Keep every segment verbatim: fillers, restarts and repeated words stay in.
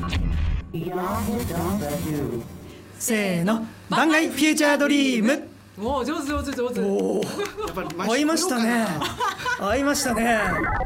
せーの、番外フューチャードリーム。 おー、上手上手上手。 おー、やっぱり合いましたね。合いましたね。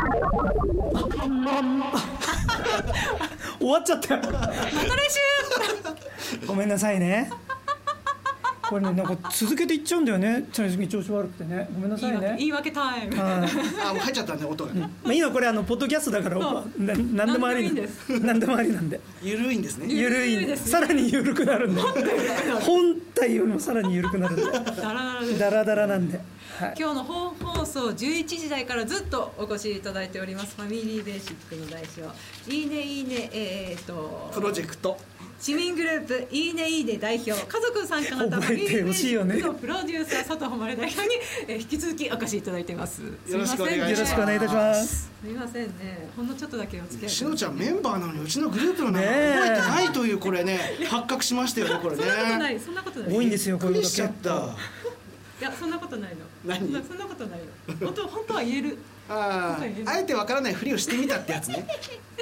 終わっちゃったよ。また来週。ごめんなさいね。これね、なんか続けていっちゃうんだよね。チャレンジ調子悪くてね。ごめんなさいね。 言い訳タイム。 あ、もう入っちゃったんで音が。うん、 まあ今これあのポッドキャストだからな何でもありなんでもありなんで。 ゆるいんですね。 ゆるいんで、さらにゆるくなるんで。本体よりもさらにゆるくなるんで。ダラダラなんで。 はい、今日の本放送じゅういちじ台からずっとお越しいただいておりますファミリーベーシックの代表いいねいいねえー、っとプロジェクト市民グループいいねいいね代表家族参加型ファミリーベーシックのプロデューサー佐藤誉代表に、えー、引き続きお越しいただいています。 よろしくお願いします。 よろしくお願いいたします。 すみませんね、ほんのちょっとだけお付き合い。 しのちゃんメンバーなのにうちのグループの名前覚えてないというこれね発覚しましたよね。これね。 そんなことないそんなことない。 多いんですよこういうこと。 しちゃった。 いやそんなことないの。 何？ そんなことないの。本当本当は言える。 ああ、あえてわからないふりをしてみたってやつね。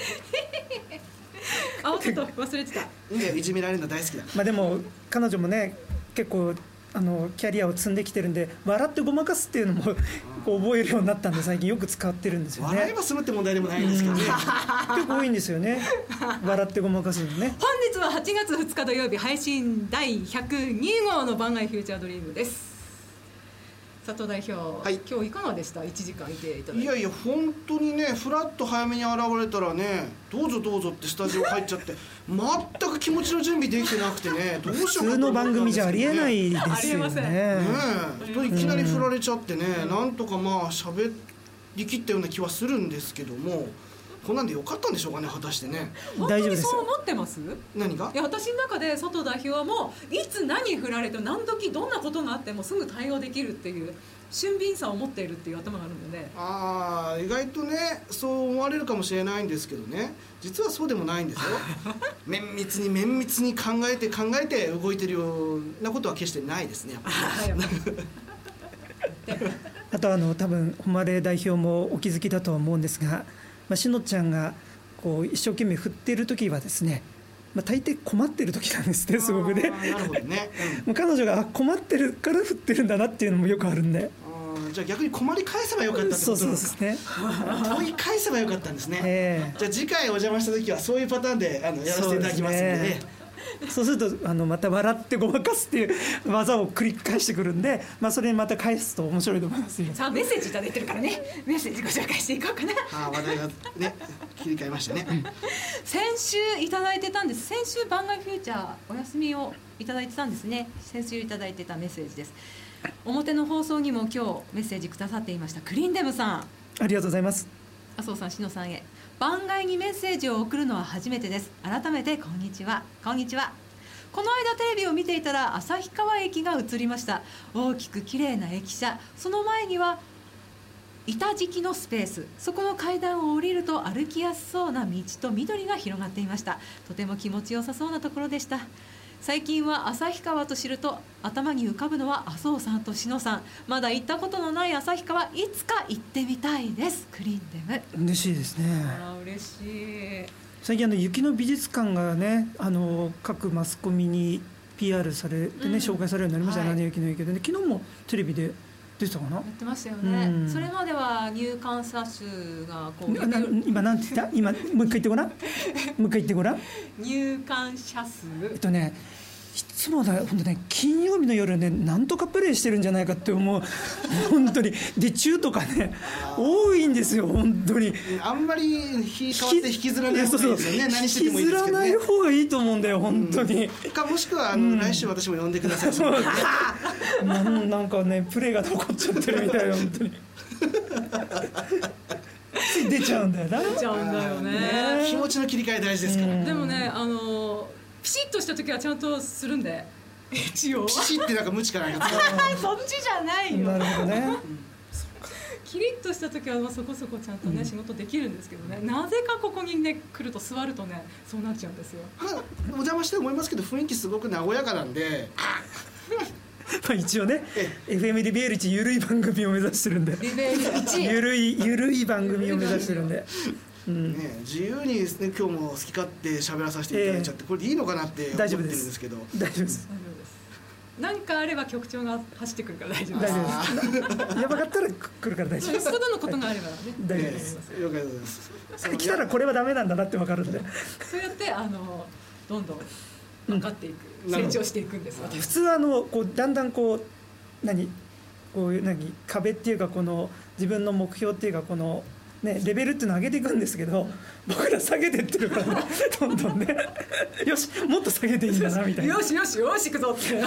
あ、ちょっと忘れてた。 いいんだよ、いじめられるの大好きだ。 まあでも彼女もね結構あのキャリアを積んできてるんで、笑ってごまかすっていうのもこう覚えるようになったんで最近よく使ってるんですよね。 笑えば済むって問題でもないんですけどね。 結構多いんですよね。笑ってごまかすのね。 本日ははちがつふつか土曜日配信だいひゃくにごうの番外フューチャードリームです。佐藤代表、はい、今日いかがでした？いちじかんいていただいて。 いやいや本当にね、フラッと早めに現れたらね、どうぞどうぞってスタジオ入っちゃって全く気持ちの準備できてなくてね、どうしようかと思ったんですけどね。 普通の番組じゃありえないですよね。 ねえ、いきなり振られちゃってね、うん、なんとかまあ喋りきったような気はするんですけども、こんなんでよかったんでしょうかね、果たしてね。 本当にそう思ってます？ 何が？ いや私の中で佐藤代表はもういつ何振られて何時どんなことがあってもすぐ対応できるっていう俊敏さを持っているっていう頭があるので、 ああ、意外とねそう思われるかもしれないんですけどね、実はそうでもないんですよ。綿密に綿密に考えて考えて動いてるようなことは決してないですね、やっぱり。あとあの多分誉代表もお気づきだとは思うんですが、まあ、しのちゃんがこう一生懸命振っている時はですね、まあ、大抵困ってる時なんですね、すごくね。 なるほどね、 うん、彼女が困ってるから振ってるんだなっていうのもよくあるんで、 あ、じゃあ逆に困り返せばよかったってことなんですか。そうですね。問い返せばよかったんですね、えー、じゃあ次回お邪魔した時はそういうパターンであのやらせていただきますんでね。 そうするとあのまた笑ってごまかすっていう技を繰り返してくるんで、まあ、それにまた返すと面白いと思いますよ。 さあメッセージいただいてるからね、メッセージご紹介していこうかな。 あ、話題がね切り替えましたね。 先週いただいてたんです。先週番外フューチャーお休みをいただいてたんですね。先週いただいてたメッセージです。表の放送にも今日メッセージくださっていましたクリンデムさん、 ありがとうございます。 麻生さん、篠さんへ番外にメッセージを送るのは初めてです。改めてこんにちは。こんにちは。この間テレビを見ていたら旭川駅が映りました。大きく綺麗な駅舎、その前には板敷きのスペース、そこの階段を降りると歩きやすそうな道と緑が広がっていました。とても気持ちよさそうなところでした。最近は旭川と知ると頭に浮かぶのは麻生さんと篠さん。まだ行ったことのない旭川、いつか行ってみたいです。クリンデム。 嬉しいですね。 あら嬉しい。 最近あの雪の美術館がね、あの各マスコミに ピーアール されてね、うん、紹介されるようになりましたね、はい、雪の影響でね。昨日もテレビで出てたかな、やってましたよね、うん、それまでは入館者数がこうな今なんて言った今もう一回言ってごらんもう一回言ってごらん入館者数えっとねいつもだ本当ね、金曜日の夜ね、なんとかプレイしてるんじゃないかって思う。本当にで中とかね多いんですよ本当に。 あんまり日変わって引きずらない方がいいですよね。何しててもいいですけどね。 引きずらない方がいいと思うんだよ本当に、うん、かもしくはあの、うん、来週私も呼んでください。そうな, なんかねプレイが残っちゃってるみたいな本当に。つい出ちゃうんだよな。 出ちゃうんだよね。 気持ちの切り替え大事ですから、うん、 でもねあのピシッとした時はちゃんとするんで一応ピシッってなんか無知かないかそっちじゃないよ。 なるほどね、うん、 キリッとした時はそこそこちゃんとね、うん、仕事できるんですけどね、なぜかここにね来ると座るとねそうなっちゃうんですよ。 お邪魔して思いますけど雰囲気すごく和やかなんでまあ一応ね エフエム リベールいちゆるい番組を目指してるんで、 リベールいちゆるいゆるい番組を目指してるんでうんね、自由にですね今日も好き勝手喋らさせていただいちゃって、えー、これでいいのかなって思ってるんですけど。 大丈夫です。 何かあれば局長が走ってくるから大丈夫です。大丈夫です。やばかったら来るから大丈夫です。 よっぽどのことがあればね。 大丈夫です。 了解でございます。 来たらこれはダメなんだなって分かるんで。 そうやってあのどんどん分かっていく、うん、成長していくんです。 普通はあのこうだんだんこう何こういう何壁っていうかこの自分の目標っていうかこのね、レベルっていうのを上げていくんですけど、僕ら下げてってるからねどんどんねよしもっと下げていいんだなみたいな、 よしよしよし行くぞって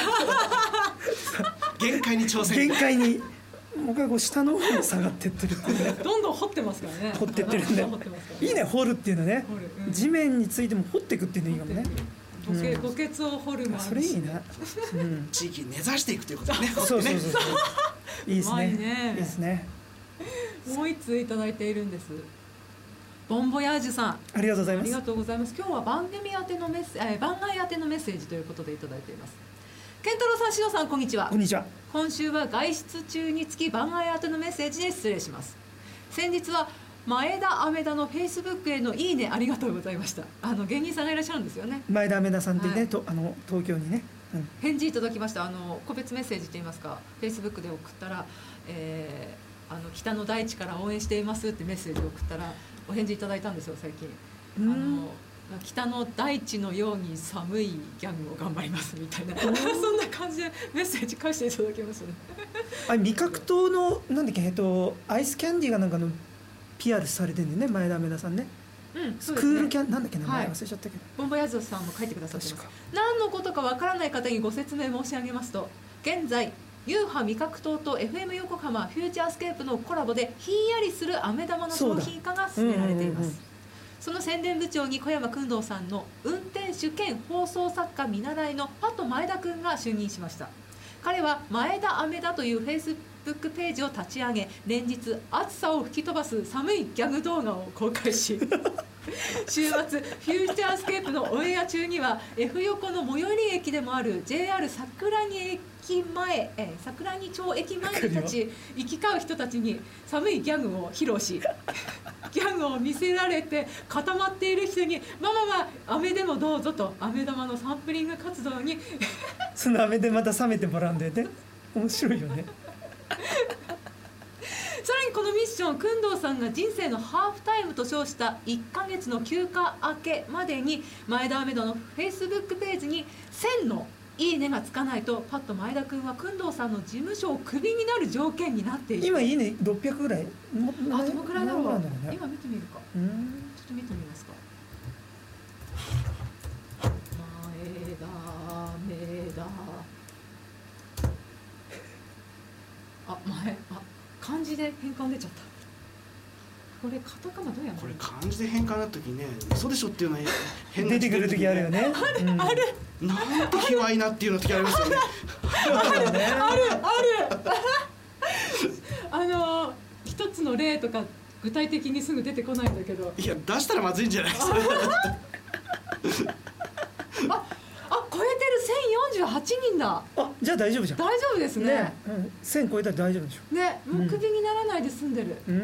限界に挑戦、 限界に僕はこう下の方に下がってってるっていうねどんどん掘ってますからね、 掘ってってるんで、いいね掘るっていうのね、うん、地面についても掘っていくっていうのいいかもね、 うん、墓穴を掘るもあるし、 それいいな、 うん、地域に根ざしていくということねそうそうそうそういいですね、 ね、 いいですね。 もう一通いただいているんです。ボンボヤージュさん、 ありがとうございます。 ありがとうございます。今日は番組宛てのメッセージ、番外宛てのメッセージということでいただいています。健太郎さん、しのさん、こんにちは。 こんにちは。 今週は外出中につき番外宛てのメッセージで失礼します。先日は前田アメダのフェイスブックへのいいねありがとうございました。あの芸人さんがいらっしゃるんですよね。 前田アメダさんってね、 はい、 とあの東京にね、 うん、返事いただきました。あの個別メッセージといいますか、フェイスブックで送ったら、えーあの北の大地から応援していますってメッセージを送ったらお返事いただいたんですよ最近。あの北の大地のように寒いギャグを頑張りますみたいなそんな感じでメッセージ返していただきましたねあれ味覚糖のなんだっけ、えっとアイスキャンディーがなんかの ピーアール されてるんだよね、前田梅田さんね。 うん、 スクールキャン、なんだっけ名前忘れちゃったけど、 ボンボヤズさんも書いてくださってます。何のことかわからない方にご説明申し上げますと、現在ユーハ味覚糖と エフエム 横浜フューチャースケープのコラボでひんやりする飴玉の商品化が進められています。 そ, その宣伝部長に小山君堂さんの運転手兼放送作家見習いのパット前田君が就任しました。彼は前田飴田というフェイスブックページを立ち上げ、連日暑さを吹き飛ばす寒いギャグ動画を公開し週末フューチャースケープのオンエア中には F 横の最寄り駅でもある ジェイアール 桜木駅前、え桜木町駅前に立ち行き交う人たちに寒いギャグを披露しギャグを見せられて固まっている人にママは飴でもどうぞと飴玉のサンプリング活動にその飴でまた冷めてもらうんだよね。面白いよねさらにこのミッション、工藤さんが人生のハーフタイムと称したいっかげつの休暇明けまでに前田アメドのフェイスブックページにせんのいいねがつかないとパッと前田君は工藤さんの事務所をクビになる条件になっている。 今いいねろっぴゃくぐらい、もあどのくらいだろう、 ね、 今見てみるか、 うん、 ちょっと見てみますか。前田アメダあ前あ漢字で変換出ちゃった。これカタカナどうやんの？ これ漢字で変換な時ね、嘘でしょっていうのは変な出てくる時あるよね。 ある、うん、ある。 なんて卑猥なっていうの時ありますよね。 あるあるある。あの一つの例とか具体的にすぐ出てこないんだけど。 いや出したらまずいんじゃないですか。 ああ超えてるせんよんじゅうはちにんだ。 あじゃあ大丈夫じゃん。 大丈夫ですね。ね、 うん、せん超えたら大丈夫でしょ。 ね、もうクビにならないで済んでる。 うん。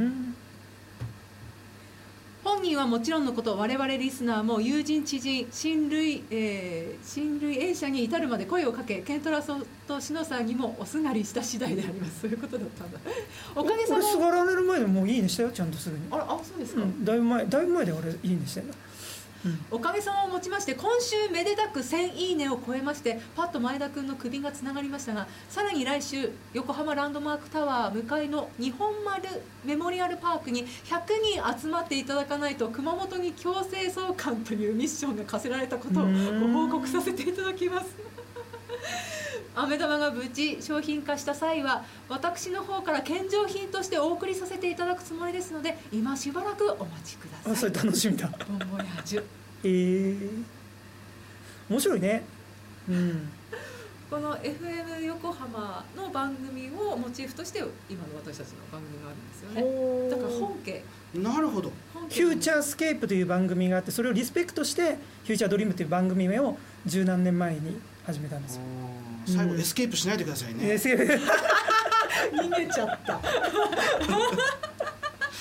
本人はもちろんのこと我々リスナーも友人知人親類、えー、親類縁者に至るまで声をかけケントラソと篠さんにもおすがりした次第であります。そういうことだったんだ。おかげさまで。 俺すがられる前でもういいねしたよちゃんとすぐに。 あらあそうですか、 うん、だいぶ前だいぶ前で俺いいねしたよ、うん、 おかげさまをもちまして今週めでたくせんいいねを超えましてパッと前田君の首がつながりましたが、さらに来週横浜ランドマークタワー向かいの日本丸メモリアルパークにひゃくにん集まっていただかないと熊本に強制送還というミッションが課せられたことをご報告させていただきます。飴玉が無事商品化した際は私の方から献上品としてお送りさせていただくつもりですので今しばらくお待ちください。 あそれ楽しみだ。 ボンボヤージュ。 えー、面白いね。うん、 この エフエム 横浜の番組をモチーフとして今の私たちの番組があるんですよね。だから本家。 なるほど。 フューチャースケープという番組があってそれをリスペクトしてフューチャードリームという番組名を十何年前に始めたんですよ。 最後エスケープしないでくださいね。 エスケープ逃げちゃった。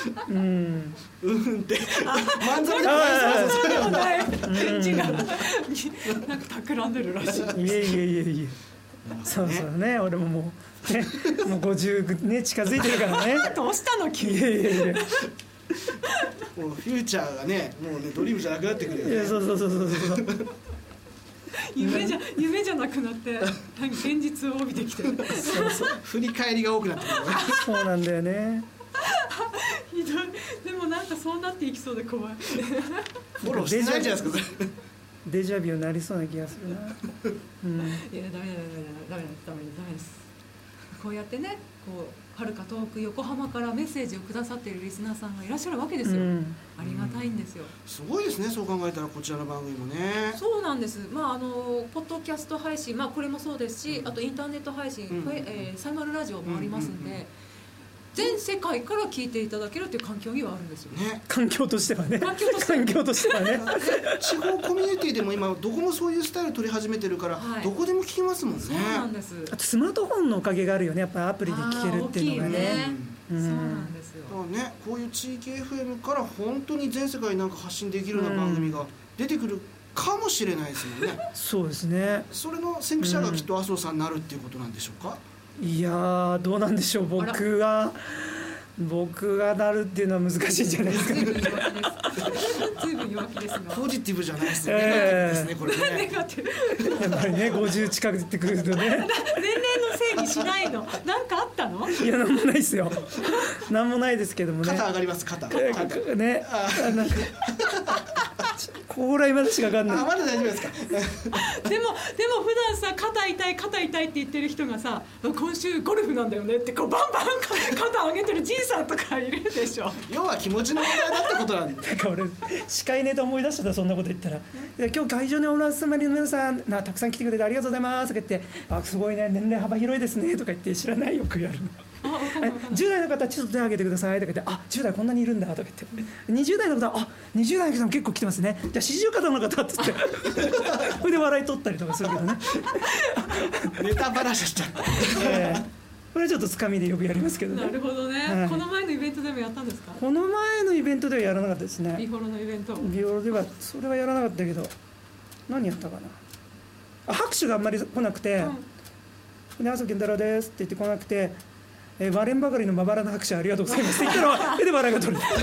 うんうんってまんざらでもあそうでもなない違うなんか企んでるらしい。 いえいえいえいえそうそうね俺ももうねもうごじゅうね近づいてるからねどうしたの急に。 いやいやいやもうフューチャーがねもうねドリームじゃなくなってくるよね。 いやそうそうそうそうそう夢じゃ夢じゃなくなって現実を帯びてきてる。 そうそう振り返りが多くなってくるよね。 そうなんだよねひどい。でもなんかそうなっていきそうで怖い。 フォローしてないじゃないですかそれ。 デジャビュになりそうな気がするな、うん、 いやダメだダメだダメだダメだダメです。こうやってねこうはるか遠く横浜からメッセージをくださっているリスナーさんがいらっしゃるわけですよ、うん、ありがたいんですよ。 すごいですねそう考えたらこちらの番組もね。 そうなんです。まああのポッドキャスト配信まあこれもそうですし、あとインターネット配信、うんえー、サイマルラジオもありますんで、うんうんうん、全世界から聞いていただけるという環境にはあるんですよね。 環境としてはね。 環境としては環境としてはね。 地方コミュニティでも今どこもそういうスタイル取り始めてるから、はい、どこでも聞きますもんね。 そうなんです。 あとスマートフォンのおかげがあるよね。やっぱアプリで聞けるっていうのがね。 ねうん、 そうなんですよ。 だからねこういう地域 エフエム から本当に全世界になんか発信できるような番組が出てくるかもしれないですもんね。 そうですね。 それの先駆者がきっと麻生さんになるっていうことなんでしょうか。 いやーどうなんでしょう。僕が僕がなるっていうのは難しいんじゃないですか。 随分弱気です。随分弱気ですが。 ポジティブじゃないですよね。 えー、 ネガティブですねこれね。 ネガティブ。 やっぱりねごじゅう近くってくるとね。 年齢のせいにしないの。なんかあったの？ いやなんもないですよ。なんもないですけどもね。 肩上がります肩。 肩ね。あなんかこら今でしか分かんない。 あまだ大丈夫ですか。 でもでも普段さ肩痛い肩痛いって言ってる人がさ今週ゴルフなんだよねってこうバンバン肩上げてるじいさんとかいるでしょ。 要は気持ちの問題だってことなんで。 なんか俺司会ネタ思い出してたそんなこと言ったら、いや今日会場にお集まりの皆さんなたくさん来てくれてありがとうございますとか言って、あすごいね年齢幅広いですねとか言って知らないよくやるの。じゅう代の方ちょっと手を挙げてくださいとか言って、あじゅう代こんなにいるんだとか言って、にじゅう代の方あにじゅう代の方も結構来てますね、じゃあ四十肩の方って言ってそれで笑い取ったりとかするけどね。 ネタばらししちゃった。 えーこれはちょっとつかみでよくやりますけどね。 なるほどね、はい、この前のイベントでもやったんですか。 この前のイベントではやらなかったですね。 ビフォロのイベントビフォロではそれはやらなかったけど何やったかなあ、拍手があんまり来なくて、うん、で麻生健太郎ですって言って来なくて、えー、割れんばかりのまばらな拍手ありがとうございますって言ったらで笑いが取れた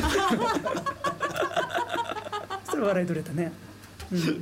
それ笑い取れたね、うん、そう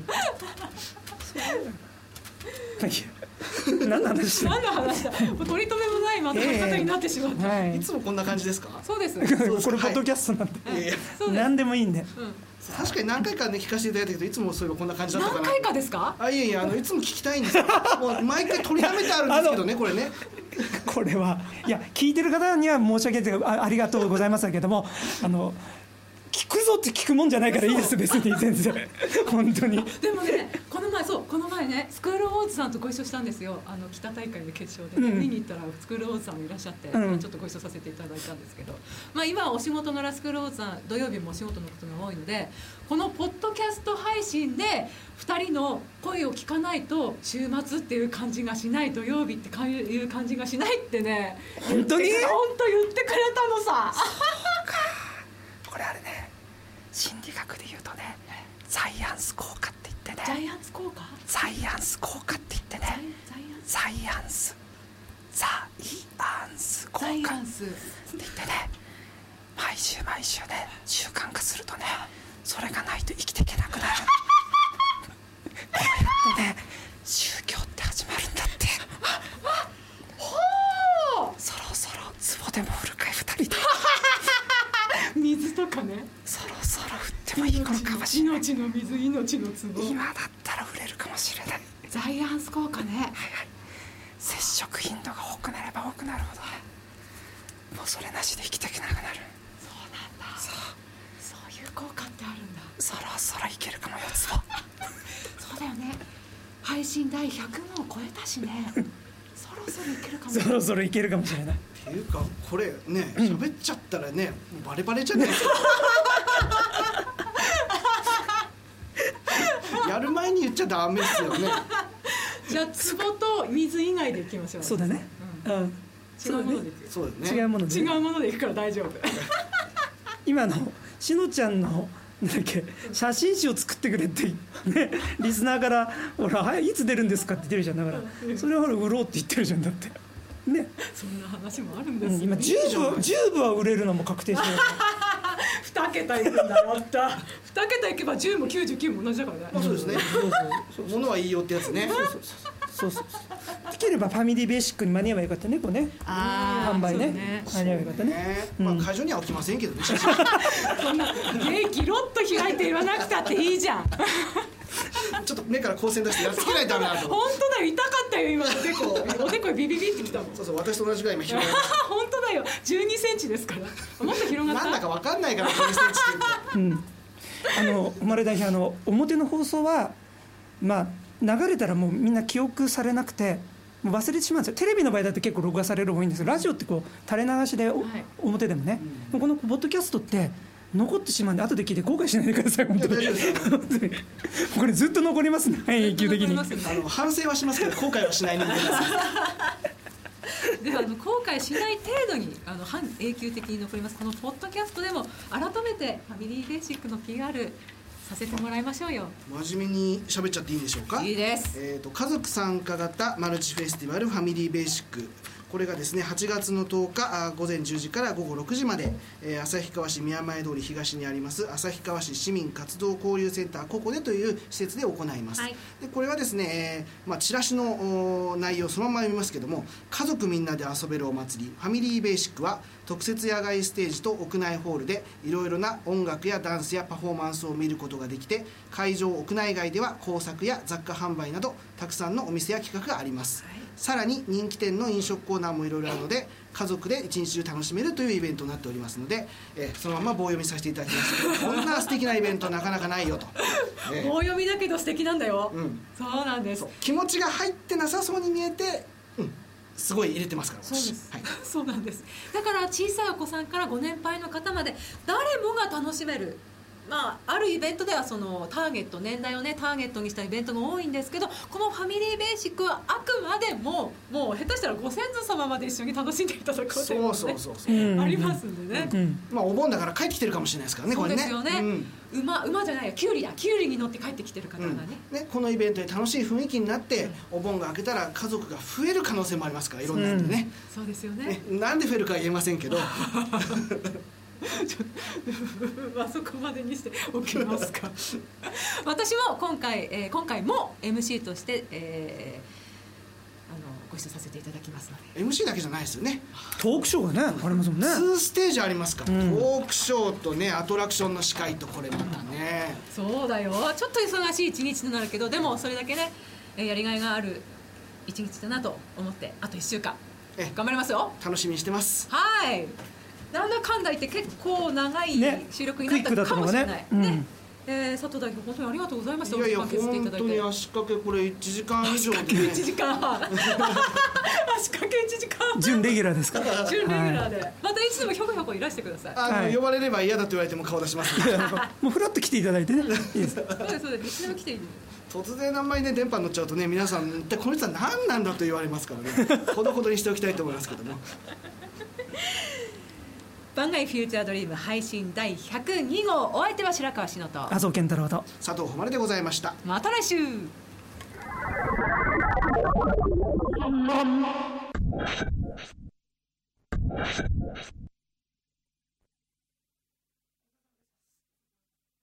だな何の話して何の話だ。もう取り留めもないまとめ方になってしまった、 えーはい、 いつもこんな感じですか。 そうですこれポッドキャストなんで、はい、何でもいいんで、うん、 確かに何回かね聞かせていただいたけどいつもそういえばこんな感じだったかな。 何回かですか。 あいやいやあのいつも聞きたいんですよ。もう毎回取りためてあるんですけどねこれね。 これはいや聞いてる方には申し訳ないあ、ありがとうございますだけども、あの聞くぞって聞くもんじゃないからいいです別に全然本当に。でもねこの前そうこの前ねスクールウォーズさんとご一緒したんですよ。あの北大会の決勝で、ねうん、見に行ったらスクールウォーズさんもいらっしゃって、うん、ちょっとご一緒させていただいたんですけど、まあ、今はお仕事のラスクールウォーズさん土曜日もお仕事のことが多いのでこのポッドキャスト配信でふたりの声を聞かないと週末っていう感じがしない土曜日っていう感じがしないってね本当に本当言ってくれたのさ。 これあれね心理学で言うとねザイアンス効果って言ってね。 ジャイアンツ効果？ ザイアンス効果って言ってね。ザイアンスザイアンス効果って言ってね、毎週毎週ね習慣化するとねそれがないと生きていけなくなる。こうやってね宗教って始まるんだって。 ほーそろそろ壺でも振るかいふたりで水とかねそろそろ振ってもいい頃かもしれない。 命の水命の壺今だったら売れるかもしれない。 ザイアンス効果ね。はいはい。 接触頻度が多くなれば多くなるほどねもうそれなしで生きていけなくなる。 そうなんだ。そうそういう効果ってあるんだ。 そろそろいけるかもよ壺。 そうだよね配信第ひゃくも超えたしねそろそろいけるかもそろそろいけるかもしれない。 っていうかこれね喋っちゃったらね、うん、もうバレバレじゃないですか。やる前に言っちゃダメですよね。 じゃあ壺と水以外でいきましょう。 そうだね、うん、 違うものでいく。 そうだね。 違うもので違うものでいくから大丈夫。 今のしのちゃんのなんだっけ写真集を作ってくれってねリスナーからほら、はい、いつ出るんですかって言ってるじゃん。だからそれはほら売ろうって言ってるじゃん。だってね、 そんな話もあるんですよ、ね、 今じゅうぶ、じゅうぶは売れるのも確定してるにけたいくんだよったにけたいけばじゅうもきゅうじゅうきゅうも同じだからね。 まあそうですね。物はいいよってやつね。 そうそうそうそうできればファミリーベーシックに間に合えばよかったね。こうねあ販売ねね間に合えばよかったね。 ね、 うんまあ会場には起きませんけどね。 そんなゲーキロッと開いて言わなくたっていいじゃんちょっと目から光線出してやっつけないとダメだと。 本当だよ、痛かったよ今おでこおでこにビビビってきたもん。 そうそう、私と同じぐらい今広がりまし本当だよ、じゅうにセンチですからもっと広がった。 なんだかわかんないからこのセンチって言うと。 うんあの誉代表あの表の放送はまあ流れたらもうみんな記憶されなくてもう忘れてしまうんですよ。テレビの場合だって結構録画される多いんですけど、ラジオってこう垂れ流しで、おはい表でもね、うん、このポッドキャストって残ってしまうんで後で聞いて後悔しないでください。本当にこれずっと残りますね永久的に。 あの反省はしますけど後悔はしない人間ですではあの後悔しない程度にあの半永久的に残りますこのポッドキャストでも改めてファミリーベーシックの ピーアール させてもらいましょうよ。 真面目に喋っちゃっていいんでしょうか。 いいです。 えーと、家族参加型マルチフェスティバルファミリーベーシック、これがですねはちがつのとおかあ午前じゅうじから午後ろくじまで、えー、旭川市宮前通り東にあります旭川市市民活動交流センターココネという施設で行います、はい、でこれはですね、えーまあ、チラシの内容そのまま読みますけども、家族みんなで遊べるお祭りファミリーベーシックは特設野外ステージと屋内ホールでいろいろな音楽やダンスやパフォーマンスを見ることができて、会場屋内外では工作や雑貨販売などたくさんのお店や企画があります、はい、さらに人気店の飲食コーナーもいろいろあるので家族で一日中楽しめるというイベントになっておりますので、えー、そのまま棒読みさせていただきますけどこんな素敵なイベントなかなかないよと、 えー、棒読みだけど素敵なんだよ、うん、そうなんです。 気持ちが入ってなさそうに見えて、うんすごい入れてますからそうです、 はい、 そうなんです。だから小さいお子さんからご年配の方まで誰もが楽しめる、まあ、あるイベントではそのターゲット年代をねターゲットにしたイベントが多いんですけど、このファミリーベーシックはあくまでももう下手したらご先祖様まで一緒に楽しんでいただこうということで、ね、そうそうそうそうありますんでね、うんうん、 まあお盆だから帰ってきてるかもしれないですからね。 そうですよね、 これね、 うん、馬, 馬じゃないよキュウリだキュウリに乗って帰ってきてる方がね、 うん、ねこのイベントで楽しい雰囲気になって、うん、お盆が明けたら家族が増える可能性もありますから、いろんな意味でね、 うん、そうですよ ね, ねなんで増えるかは言えませんけどあそこまでにしておきますか私も今回、えー、今回も エムシー として、えー、あのご一緒させていただきますので。 エムシー だけじゃないですよね、 トークショーがねありますもんね。 にステージありますから、 うん、 トークショーとねアトラクションの司会とこれまたね、 うん、そうだよ、ちょっと忙しい一日となるけど、でもそれだけねやりがいがある一日だなと思って、あといっしゅうかん頑張りますよ。 楽しみにしてます。 はい、なんだかんだ言って結構長い収録になったかもしれない、ねねうんえー、佐藤代表本当にありがとうございました。 いやいや本当に足掛けこれいちじかん以上で、ね、 いちじかんはん足掛けいちじかん準レギュラーですか。 準レギュラーで、はい、またいつでもひょこひょこいらしてください。 あの、はい、呼ばれれば嫌だと言われても顔出しますもうフラッと来ていただいてねいいですそうですそうです、いつでも来ていい。 突然あんまりね電波に乗っちゃうとね皆さん一体この人は何なんだと言われますからねほどほどにしておきたいと思いますけども番外フューチャードリーム配信だいひゃくにごう、お相手は白川篠と麻生健太郎と佐藤誉でございました。 また来週。